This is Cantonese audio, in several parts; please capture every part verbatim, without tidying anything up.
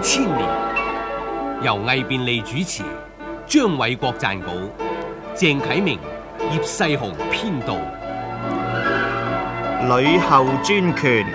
千年》，由魏便利主持，張偉國撰稿，鄭啟明、葉世雄編導。 呂后專權。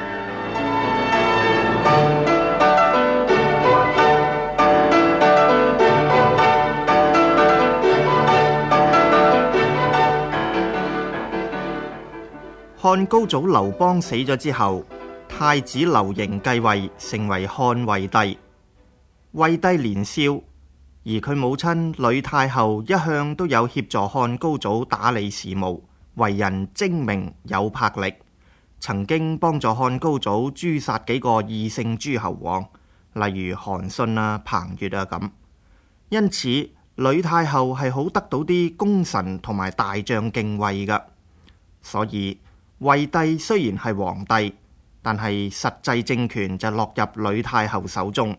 漢高祖劉邦死咗之後，太子劉盈繼位，成為漢惠帝。惠帝年少，而佢母親呂太后一向都有協助漢高祖打理事務，為人精明有魄力，曾經幫助漢高祖誅殺幾個異姓諸侯王，例如韓信啊、彭越啊咁。因此，呂太后係好得到啲功臣同埋大將敬畏噶。所以惠帝雖然係皇帝，但係實際政權就落入呂太后手中。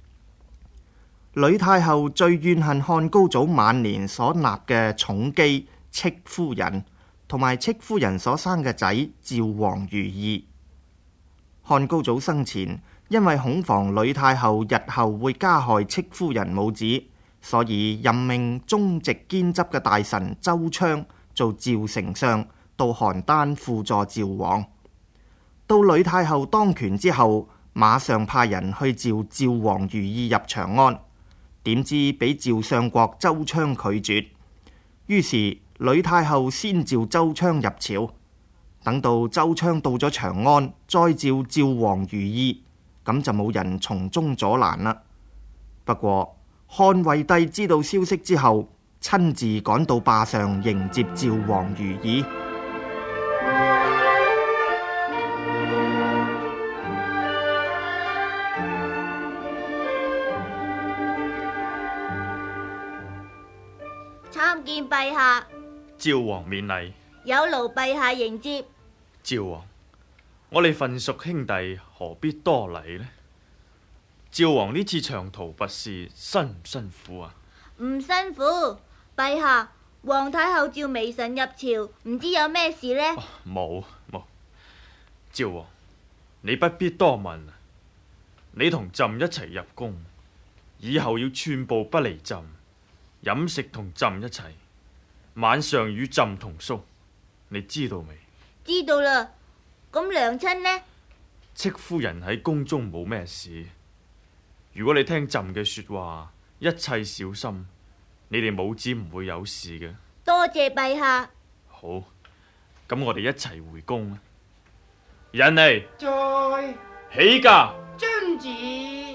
呂太后最怨恨漢高祖晚年所納嘅寵姬戚夫人，同埋戚夫人所生嘅仔趙王如意。漢高祖生前，因為恐防呂太后日後會加害戚夫人母子，所以任命忠直兼執嘅大臣周昌做趙丞相，到邯鄲輔助趙王。到呂太后當權之後，馬上派人去召趙王如意入長安，點知俾趙相國周昌拒絕。於是呂太后先召周昌入朝，等到周昌到咗長安，再召趙王如意，咁就冇人從中阻攔啦。不過漢惠帝知道消息之後，親自趕到壩上迎接趙王如意。 參見陛下。 趙王免禮。 有勞陛下迎接。 趙王，我哋份屬兄弟，何必多禮呢？趙王呢次長途跋涉，辛唔辛苦啊？ 唔辛苦。陛下，皇太后召微臣入朝，唔知有咩事呢？ 冇冇、哦。趙王，你不必多問。你同朕一齊入宮，以後要寸步不離朕，飲食同朕一齊，晚上與朕同宿，你知道未？ 知道啦。咁娘親呢？ 戚夫人喺宮中冇咩事。如果你聽朕嘅說話，一切小心，你哋母子唔會有事嘅。 多謝陛下。 好，咁我哋一齊回宮啦。人嚟， 在起駕。 遵旨。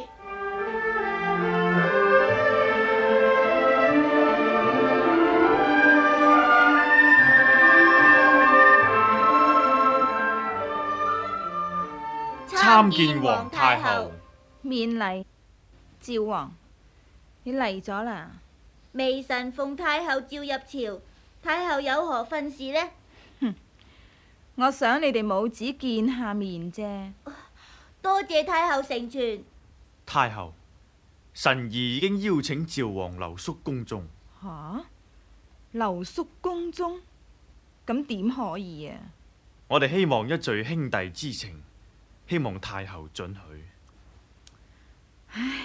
參見皇太后。 免禮。趙王，你嚟咗啦？ 微臣奉太后召入朝，太后有何訓示呢？ 哼，我想你哋母子見下面啫。 多謝太后成全。 太后，臣兒已經邀請趙王留宿宮中。 吓、啊？留宿宮中？咁點可以啊？ 我哋希望一聚兄弟之情，希望太后准許。 唉，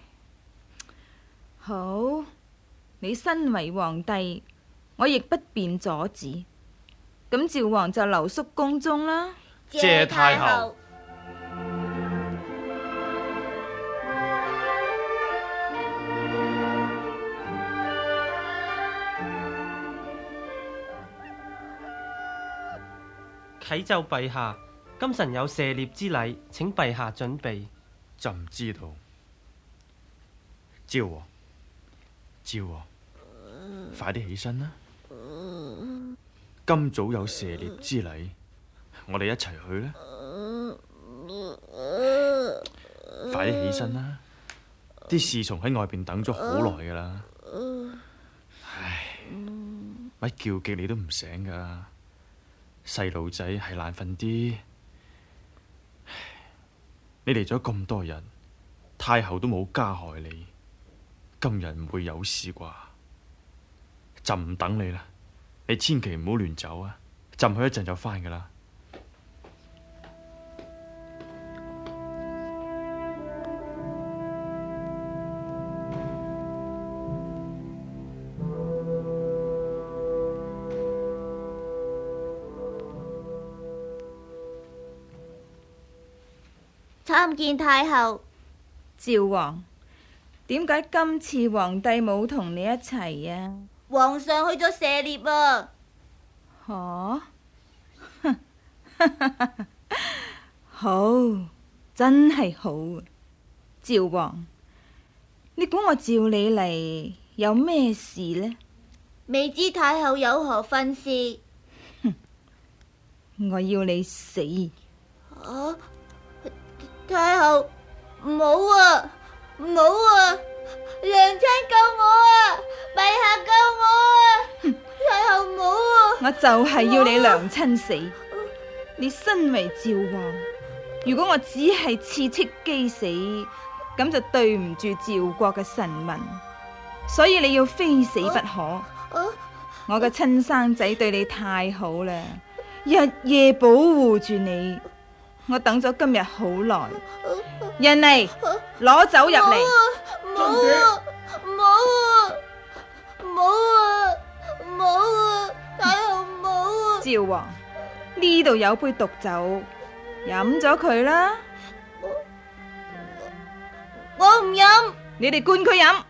好，你身為皇帝，我亦不便阻止。咁趙王就留宿宮中啦。 謝太后。 啟奏陛下，今晨有射獵之禮，請陛下準備。 朕知道。趙王，趙王，快啲起身啦！今早有射獵之禮，我哋一齊去啦！快啲起身啦！啲侍從喺外邊等咗好耐噶啦。唉，乜叫極你都唔醒噶，細路仔係難瞓啲。你嚟咗咁多日，太后都冇加害你，今日唔會有事啩？朕唔等你啦，你千祈唔好亂走啊！朕去一陣就返噶啦。 參見太后。 趙王，點解今次皇帝冇同你一齊啊？ 皇上去咗射獵啊！ 吓？好，真係好啊！趙王，你估我召你嚟有咩事呢？ 未知太后有何訓示？ 我要你死！ 啊！太后，唔好啊，唔好啊！娘親救我啊！陛下救我啊！太后唔好啊！ 我就係要你娘親死！你身為趙王，如果我只係刺戚姬死，咁就對唔住趙國嘅臣民，所以你要非死不可。 啊、 我嘅親生仔對你太好啦，日夜保護住你，我等咗今日好耐。人嚟，攞酒入嚟。 唔好啊！唔好啊！唔好啊！唔好啊！太后唔好啊！ 趙王，呢度有杯毒酒，飲咗佢啦。 我唔飲。 你哋灌佢飲。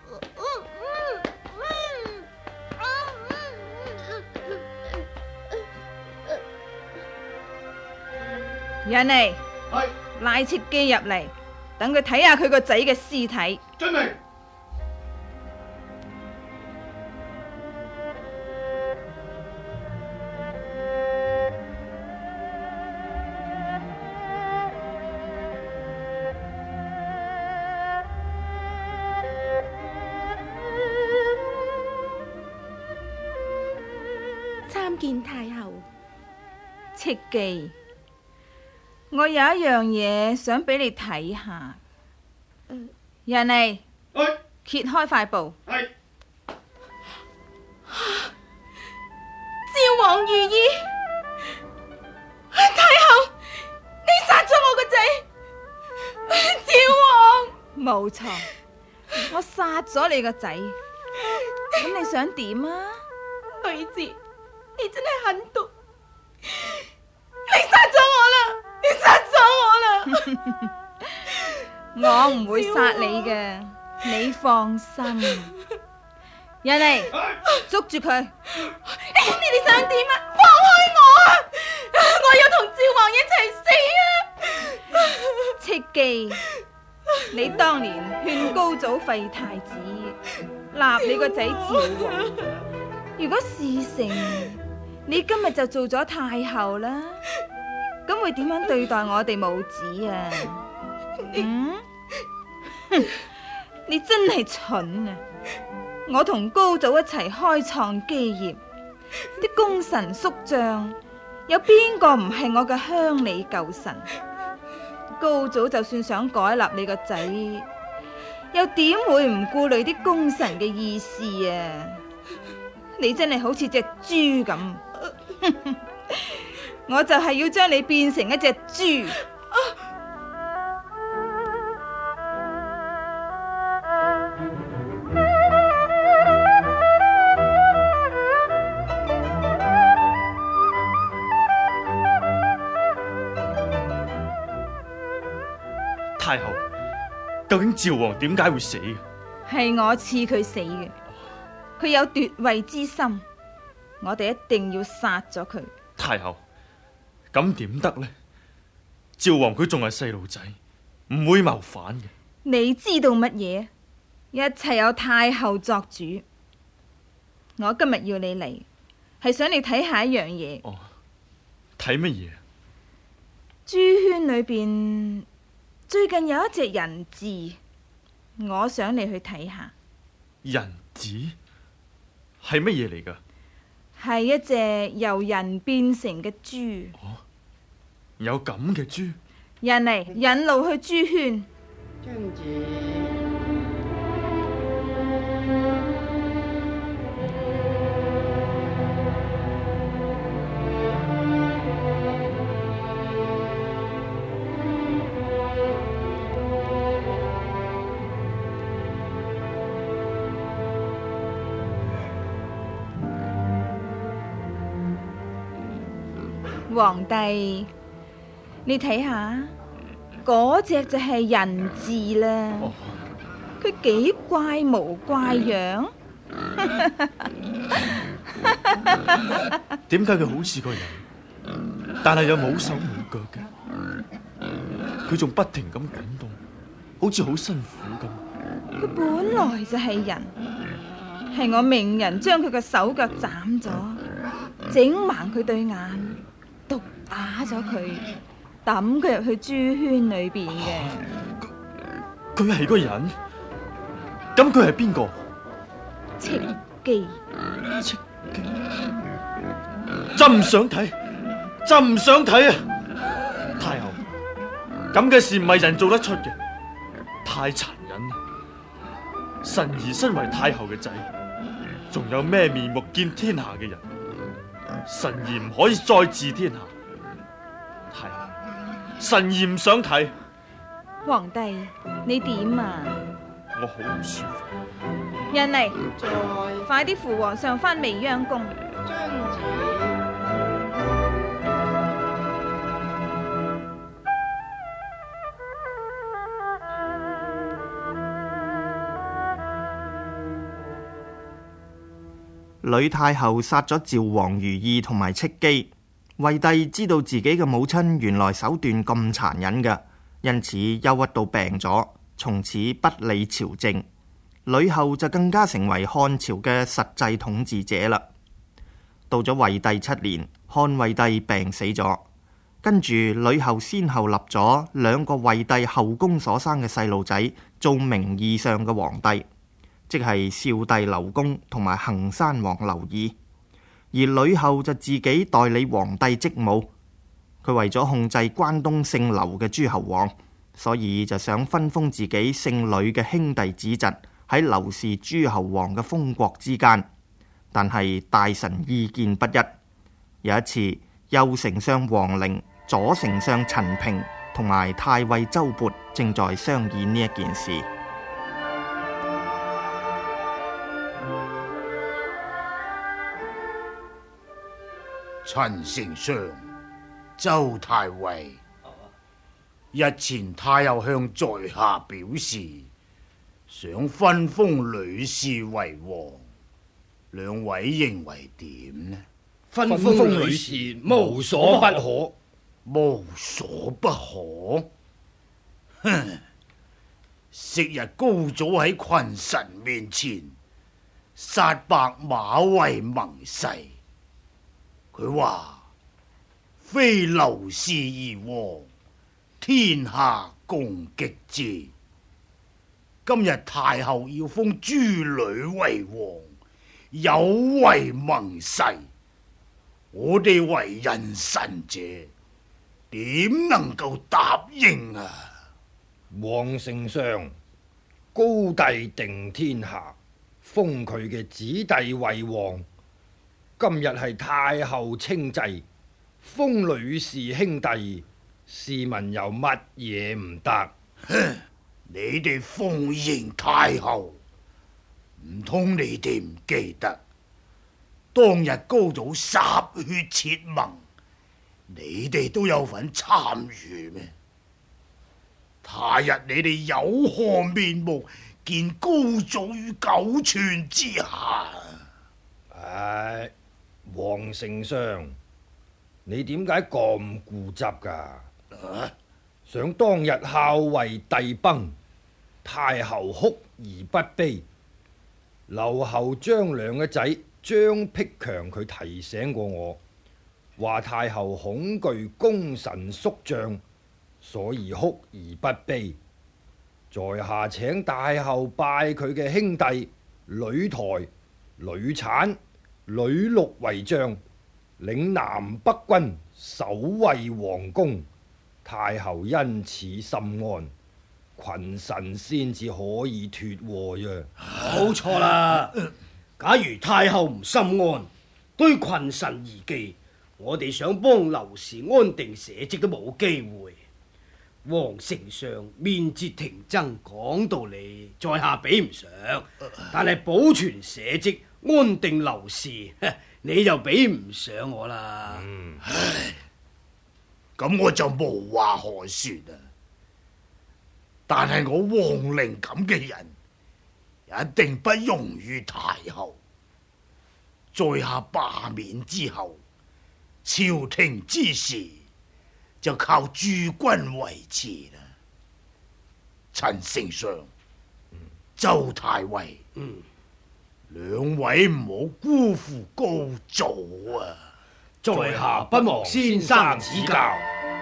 人嚟， 係拉切機入嚟，等佢睇下佢個仔嘅屍體。 真係。 參見太后。 戚姬，我有一樣嘢想俾你睇下。 嗯、 人嚟， 係揭開塊布。 係。 趙王如意，太后，你殺咗我個仔。趙王， 冇錯，我殺咗你個仔。咁你想點啊？ 女子，你真係狠毒。你殺咗我啦！你殺咗我啦！ 我唔會殺你嘅，你放心。人嚟，捉住佢！ 你哋想點啊？放開我啊！我要同趙王一齊死啊！ 戚姬，你當年勸高祖廢太子，立你個仔趙王。如果事成，你今日就做咗太后啦，咁會點樣對待我哋母子啊？嗯，你真係蠢啊！我同高祖一齊開創基業，啲功臣宿將有邊個唔係我嘅鄉里舊臣？高祖就算想改立你個仔，又點會唔顧慮啲功臣嘅意思啊？你真係好似隻豬咁，我就係要將你變成一隻豬。 太后，究竟趙王點解會死嘅？ 係我賜佢死嘅，佢有奪位之心，我哋一定要殺咗佢。 太后，咁點得呢？趙王佢仲係細路仔，唔會謀反嘅。 你知道乜嘢？一切有太后作主。我今日要你嚟，係想你睇下一樣嘢。 哦，睇乜嘢？ 豬圈裏邊最近有一隻人彘，我想你去睇下。 人彘係乜嘢嚟噶？ 係一隻由人變成嘅豬。 哦，有咁嘅豬？ 人嚟，引路去豬圈。 遵旨。 皇帝，你睇下， 嗰隻就係人字啦。佢幾怪模怪樣， 點解佢好似個人，但係又冇手冇腳嘅？佢仲不停咁滾動，好似好辛苦咁。 佢本來就係人，係我命人將佢嘅手腳斬咗，整盲佢對眼，毒打咗佢，抌佢入去豬圈裏邊嘅。 佢係個人？咁佢係邊個？ 戚姬。 戚姬，真唔想睇，真唔想睇啊！太后，咁嘅事唔係人做得出嘅，太殘忍啦！臣兒身為太后嘅仔，仲有咩面目見天下嘅人？臣兒唔可以再治天下。太后，臣兒唔想睇。 皇帝，你點啊？ 我好唔舒服。 人嚟， 在快啲扶皇上返未央宮。 遵旨。 呂太后殺咗趙王如意同埋戚姬，惠帝知道自己嘅母親原來手段咁殘忍嘅，因此憂鬱到病咗，從此不理朝政。呂后就更加成為漢朝嘅實際統治者啦。到咗惠帝七年，漢惠帝病死咗，跟住呂后先後立咗兩個惠帝後宮所生嘅細路仔做名義上嘅皇帝，即係少帝劉公同埋衡山王劉義，而呂后就自己代理皇帝職務。佢為咗控制關東姓劉嘅諸侯王，所以就想分封自己姓呂嘅兄弟子侄喺劉氏諸侯王嘅封國之間，但係大臣意見不一。有一次，右丞相王陵、左丞相陳平同埋太尉周勃正在商議呢一件事。 陳丞相、周太尉，日前太后向在下表示，想分封呂氏為王，兩位認為點呢？ 分封呂氏無所不可， 無所不可。哼！昔日高祖喺群臣面前殺白馬為盟誓，佢話非劉氏而王，天下共擊之。今日太后要封諸呂為王，有違盟誓，我哋為人臣者，點能夠答應啊？ 皇丞相，高帝定天下，封佢嘅子弟為王。今日係太后稱制，封呂氏兄弟，試問有乜嘢唔得？ 你哋奉迎太后，唔通你哋唔記得當日高祖灑血切盟，你哋都有份參與咩？他日你哋有何面目見高祖於九泉之下？ 唉，皇丞相，你點解咁固執噶？ 啊、 想當日孝惠帝崩，太后哭而不悲。劉后張良嘅仔張辟強佢提醒過我，話太后恐懼功臣宿將，所以哭而不悲。在下請太后拜佢嘅兄弟呂台、呂產、呂祿為將，領南北軍守衛皇宮，太后因此心安，群臣先至可以脫禍啫。 冇錯啦！假如太后唔心安，對群臣而忌，我哋想幫劉氏安定社稷都冇機會。皇丞相面節停爭，講道理，在下比唔上，但係保存社稷、安定劉氏，你就比唔上我啦。 嗯、唉，咁我就無話可說啦。 但係我王陵咁嘅人，一定不容於太后。在下罷免之後，朝廷之事就靠諸君維持啦。陳丞相、周太尉， 嗯， 兩位唔好辜負高祖啊！ 在下不忘先生指教。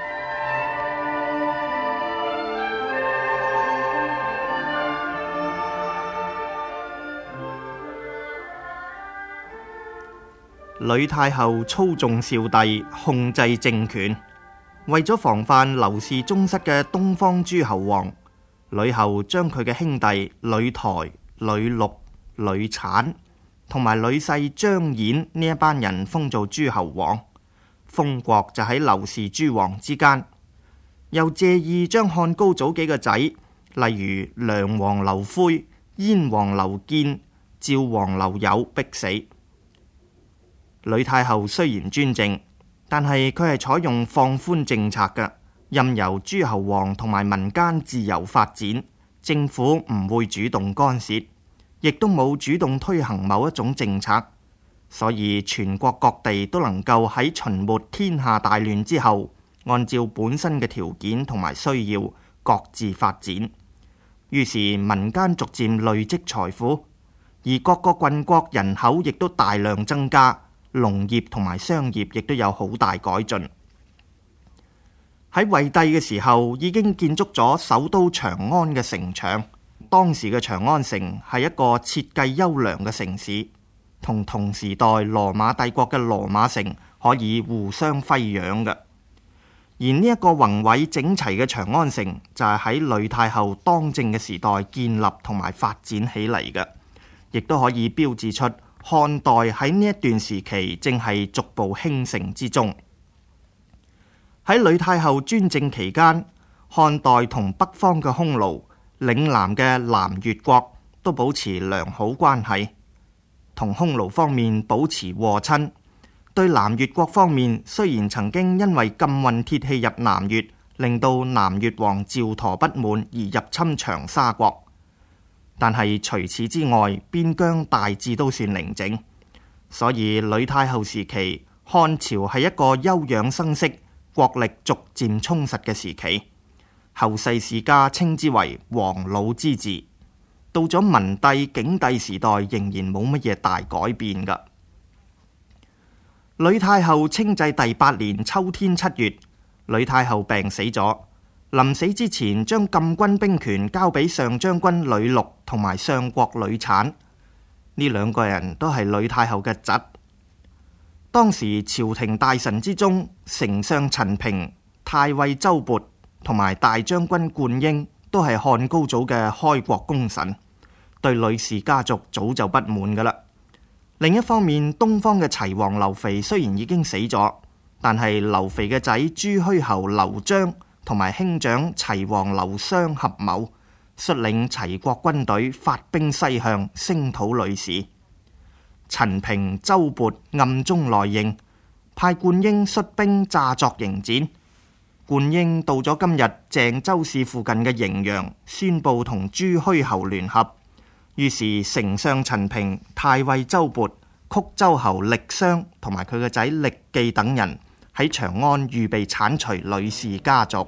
呂太后操縱少帝，控制政權，為咗防範劉氏宗室嘅東方諸侯王，呂后將佢嘅兄弟呂台、呂祿、呂產同埋呂氏張衍呢一班人封做諸侯王，封國就喺劉氏諸王之間，又借意將漢高祖幾個仔，例如梁王劉恢、燕王劉建、趙王劉友逼死。呂太后雖然專政，但係佢係採用放寬政策嘅，任由諸侯王同埋民間自由發展，政府唔會主動干涉，亦都冇主動推行某一種政策，所以全國各地都能夠喺秦末天下大亂之後，按照本身嘅條件同埋需要各自發展。於是民間逐漸累積財富，而各個郡國人口亦都大量增加。農業同埋商業亦都有好大改進。喺惠帝嘅時候，已經建築咗首都長安嘅城牆。當時嘅長安城係一個設計優良嘅城市，同同時代羅馬帝國嘅羅馬城可以互相輝映嘅。而呢一個宏偉整齊嘅長安城，就係喺呂太后當政嘅時代建立同埋發展起嚟嘅，亦都可以標誌出漢代喺呢一段時期正係逐步興盛之中。喺呂太后專政期間，漢代同北方嘅匈奴、嶺南嘅南越國都保持良好關係，同匈奴方面保持和親。對南越國方面，雖然曾經因為禁運鐵器入南越，令到南越王趙佗不滿而入侵長沙國，但係除此之外，邊疆大致都算寧靜，所以呂太后時期，漢朝係一個休養生息、國力逐漸充實嘅時期。後世史家稱之為黃老之治。到咗文帝、景帝時代，仍然冇乜嘢大改變噶。呂太后清制第八年秋天七月，呂太后病死咗。臨死之前，將禁軍兵權交俾上將軍呂祿同埋相國呂產，呢兩個人都係呂太后嘅侄。當時朝廷大臣之中，丞相陳平、太尉周勃同埋大將軍灌嬰都係漢高祖嘅開國功臣，對呂氏家族早就不滿噶啦。另一方面，東方嘅齊王劉肥雖然已經死咗，但係劉肥嘅仔朱虛侯劉璋同埋兄長齊王劉襄合謀，率領齊國軍隊發兵西向，聲討呂氏。陳平、周勃暗中內應，派灌嬰率兵詐作迎戰。灌嬰到咗今日鄭州市附近嘅滎陽，宣布同朱虛侯聯合。於是丞相陳平、太尉周勃、曲州侯力商同埋佢個仔力記等人喺長安預備剷除呂氏家族。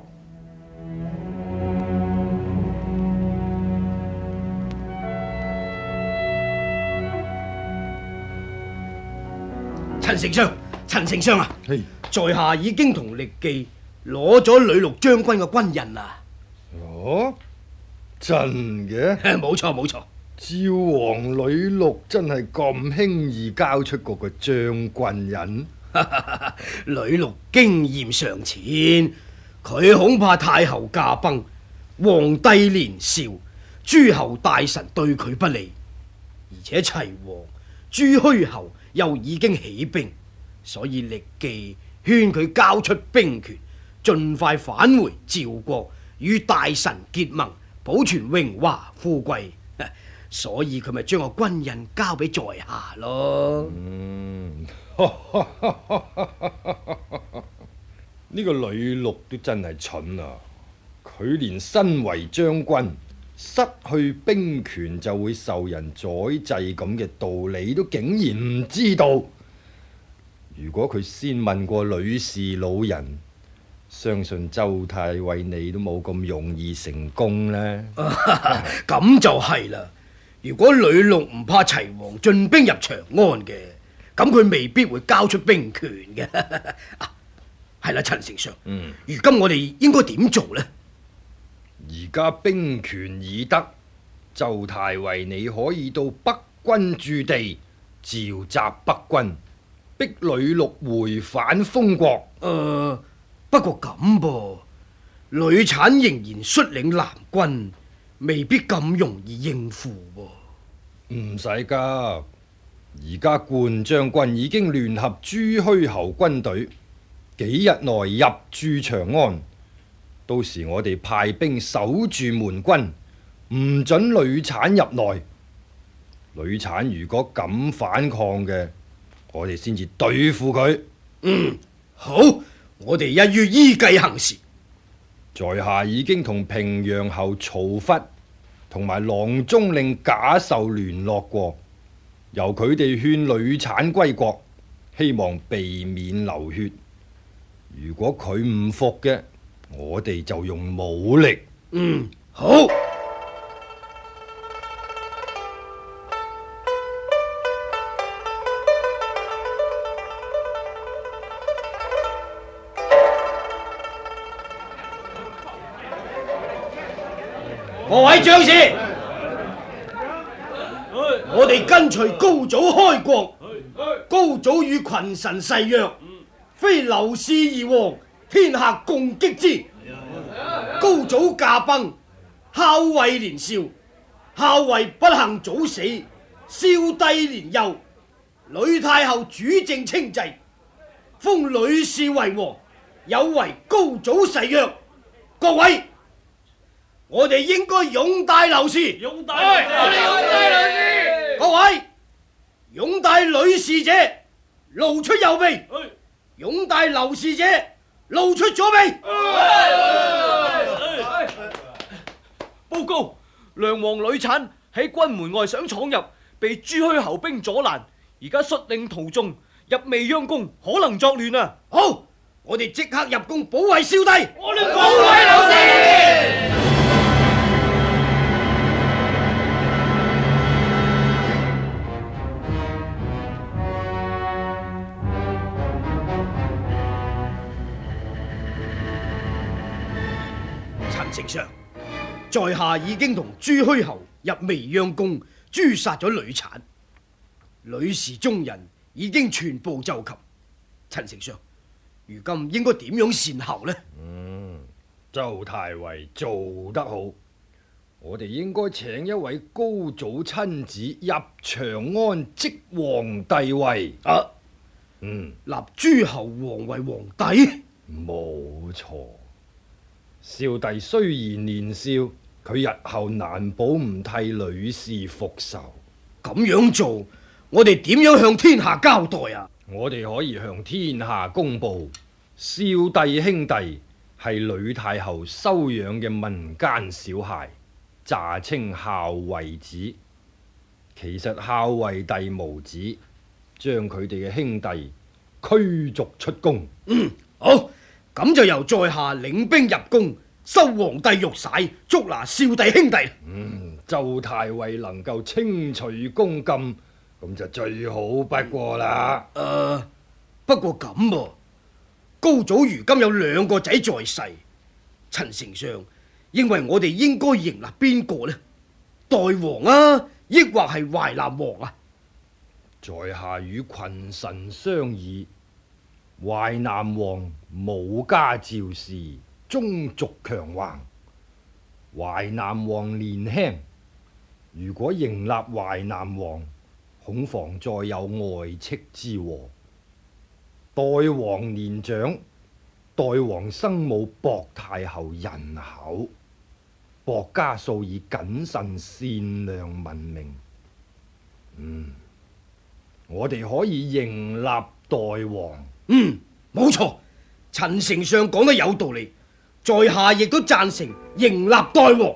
陳丞相，陳丞相啊， 嘿在下已經同力記攞咗呂祿將軍嘅軍印啦。 哦，真嘅？ 冇錯冇錯。 趙王呂祿真係咁輕易交出嗰個將軍印？ 呂祿經驗尚淺，佢恐怕太后駕崩，皇帝年少，諸侯大臣對佢不利，而且齊王朱虛侯又已經起兵，所以力記勸佢交出兵權，盡快返回趙國，與大臣結盟，保存榮華富貴。所以佢咪將個軍印交俾在下咯。 嗯，呢個呂祿都真係蠢啊！ 佢連身為將軍，失去兵權就會受人宰制咁嘅道理都竟然唔知道。如果佢先問過呂氏老人，相信周太尉你都冇咁容易成功呢。 咁就係啦。如果呂祿唔怕齊王進兵入長安嘅，咁佢未必會交出兵權嘅。係啦，陳丞相， 嗯， 如今我哋應該點做呢？ 而家兵權已得，周太尉你可以到北軍駐地召集北軍，逼呂祿回返封國。 誒、呃，不過咁噃，呂產仍然率領南軍，未必咁容易應付喎。 唔使急，而家冠將軍已經聯合朱虛侯軍隊，幾日內入駐長安。到時我哋派兵守住門軍，唔准呂產入內。呂產如果敢反抗嘅，我哋先至對付佢。 嗯，好，我哋一於依計行事。 在下已經同平陽侯曹忽同埋郎中令賈壽聯絡過，由佢哋勸呂產歸國，希望避免流血。如果佢唔服嘅，我哋就用武力。 嗯，好。各位將士，我哋跟隨高祖開國，高祖與群臣誓約，非劉氏而亡，天下共擊之。高祖駕崩，孝惠年少，孝惠不幸早死，少帝年幼，呂太后主政稱制，封呂氏為王，有違高祖誓約。各位，我哋應該擁戴劉氏，擁戴我哋擁戴劉氏。各位，擁戴呂氏者，露出右臂；擁戴劉氏者，露出左臂。 報告，梁王呂產喺軍門外想闖入，被朱虛侯兵阻攔，而家率領徒眾入未央宮，可能作亂啊！ 好，我哋即刻入宮保衛少帝。 我哋保衛劉氏。 陳丞相，在下已經同朱虛侯入未央宮誅殺咗呂產，呂氏中人已經全部就擒。陳丞相，如今應該點樣善後呢？ 嗯，周太尉做得好，我哋應該請一位高祖親自入長安即皇帝位。 啊， 嗯， 立諸侯王為皇帝？ 冇錯。少帝雖然年少，佢日後難保唔替呂氏復仇。 咁樣做，我哋點樣向天下交代啊？ 我哋可以向天下公布，少帝兄弟係呂太后收養嘅民間小孩，詐稱孝惠子。其實孝惠帝無子，將佢哋嘅兄弟驅逐出宮。 嗯，好。咁就由在下領兵入宮，收皇帝玉璽，捉拿少帝兄弟。 嗯，周太尉能夠清除宮禁，咁就最好不過啦。 誒、呃，不過咁噃，高祖如今有兩個仔在世，陳丞相認為我哋應該迎立邊個呢？代王啊，抑或係淮南王啊？ 在下與群臣商議。淮南王武家趙氏，宗族強橫。淮南王年輕，如果迎立淮南王，恐防再有外戚之禍。代王年長，代王生母薄太后人口，薄家素以謹慎善良聞名。嗯，我哋可以迎立代王。 嗯，冇錯，陳丞相講得有道理。 在下亦都贊成迎立代王。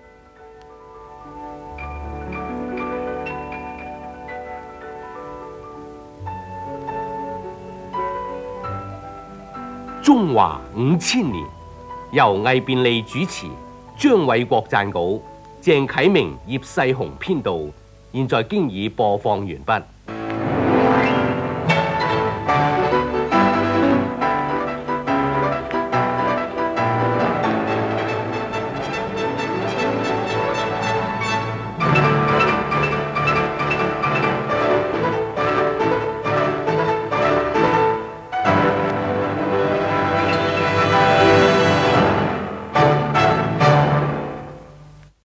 中華五千年，由魏便利主持，張偉國撰稿，鄭啟明、葉世雄編導。現在經已播放完畢。